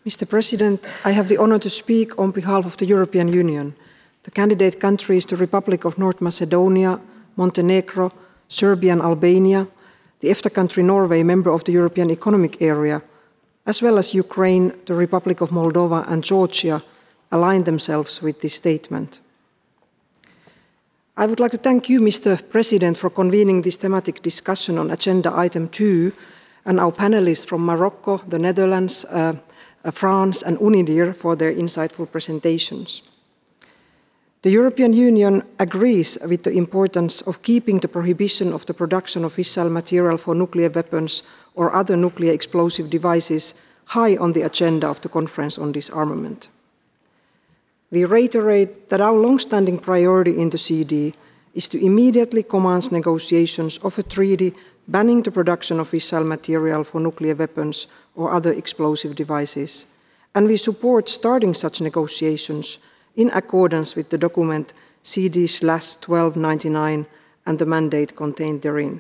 Mr. President, I have the honor to speak on behalf of the European Union, the candidate countries, the Republic of North Macedonia, Montenegro, Serbia and Albania, the EFTA country Norway, member of the European Economic Area, as well as Ukraine, the Republic of Moldova and Georgia, align themselves with this statement. I would like to thank you, Mr. President, for convening this thematic discussion on agenda item 2, and our panelists from Morocco, the Netherlands, France and UNIDIR for their insightful presentations. The European Union agrees with the importance of keeping the prohibition of the production of fissile material for nuclear weapons or other nuclear explosive devices high on the agenda of the Conference on Disarmament. We reiterate that our long-standing priority in the CD is to immediately commence negotiations of a treaty banning the production of fissile material for nuclear weapons or other explosive devices, and we support starting such negotiations in accordance with the document CD/1299 and the mandate contained therein.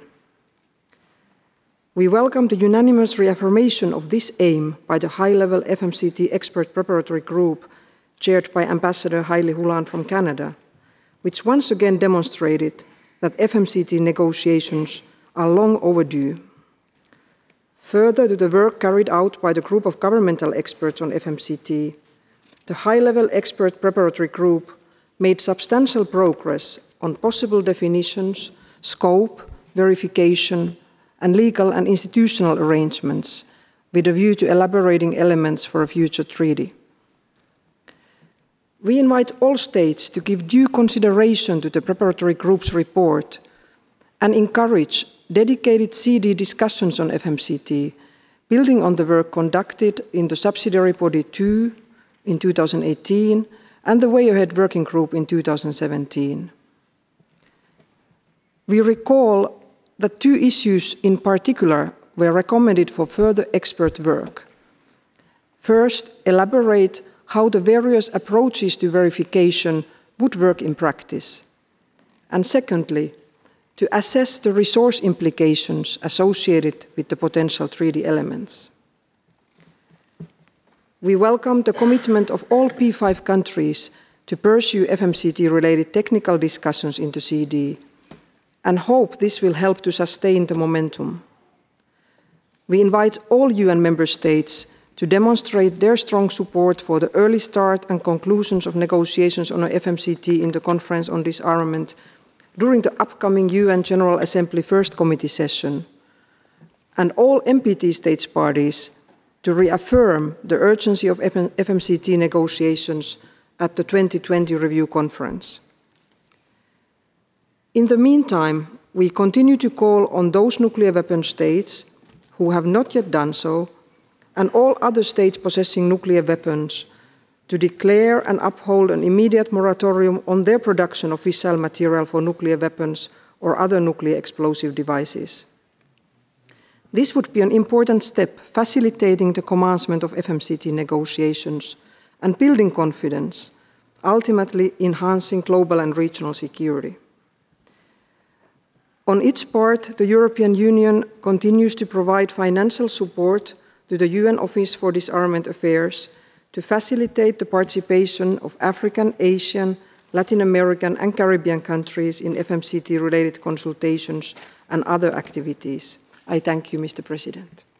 We welcome the unanimous reaffirmation of this aim by the high-level FMCT expert preparatory group chaired by Ambassador Haile Hulan from Canada, which once again demonstrated that FMCT negotiations are long overdue. Further to the work carried out by the group of governmental experts on FMCT, the high-level expert preparatory group made substantial progress on possible definitions, scope, verification, and legal and institutional arrangements with a view to elaborating elements for a future treaty. We invite all states to give due consideration to the preparatory group's report and encourage dedicated CD discussions on FMCT, building on the work conducted in the subsidiary body 2 in 2018 and the Way Ahead Working Group in 2017. We recall that 2 issues in particular were recommended for further expert work. First, elaborate how the various approaches to verification would work in practice. And secondly, to assess the resource implications associated with the potential treaty elements. We welcome the commitment of all P5 countries to pursue FMCT-related technical discussions in the CD and hope this will help to sustain the momentum. We invite all UN member states to demonstrate their strong support for the early start and conclusions of negotiations on a FMCT in the Conference on Disarmament during the upcoming UN General Assembly First Committee session, and all MPT states parties to reaffirm the urgency of FMCT negotiations at the 2020 Review Conference. In the meantime, we continue to call on those nuclear weapon states who have not yet done so, and all other states possessing nuclear weapons, to declare and uphold an immediate moratorium on their production of fissile material for nuclear weapons or other nuclear explosive devices. This would be an important step facilitating the commencement of FMCT negotiations and building confidence, ultimately enhancing global and regional security. On its part, the European Union continues to provide financial support to the UN Office for Disarmament Affairs to facilitate the participation of African, Asian, Latin American and Caribbean countries in FMCT-related consultations and other activities. I thank you, Mr. President.